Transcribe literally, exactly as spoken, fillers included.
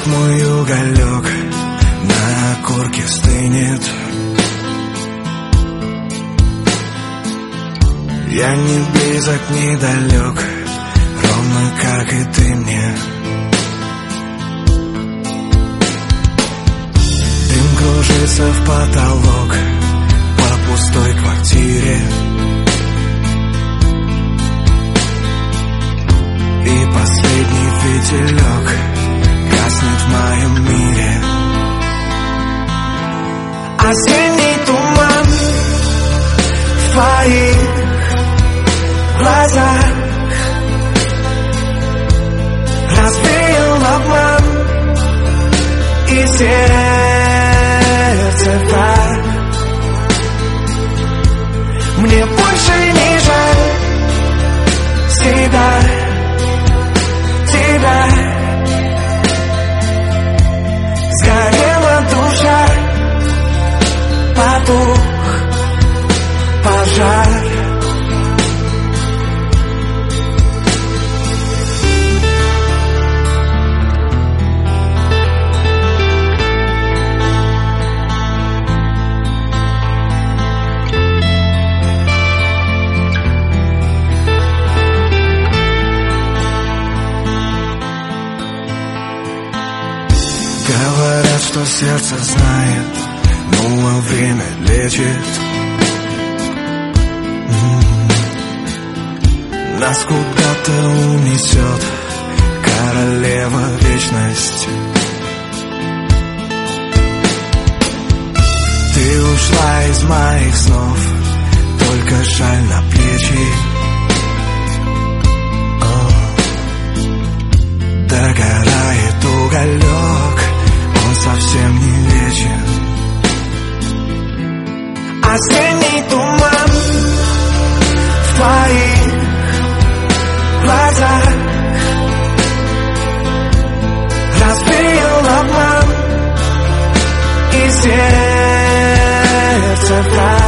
Вот мой уголек на окурке стынет. Я не близок, не далек, ровно как и ты мне. Дым кружится в потолок по пустой квартире. И последний фитилек гаснет в моем мире. Осенний туман в твоих глазах развеял обман, и сердце так. Мне больше не жаль себя, тебя. Сгорела душа, потух пожар. Говорят, что сердце знает, ну а время лечит. М-м-м. Нас куда-то унесет королева вечности. Ты ушла из моих снов, только жаль на плечи. О, догорает уголек, он совсем не вечен. Осенний туман в твоих глазах развеял обман, и сердце так.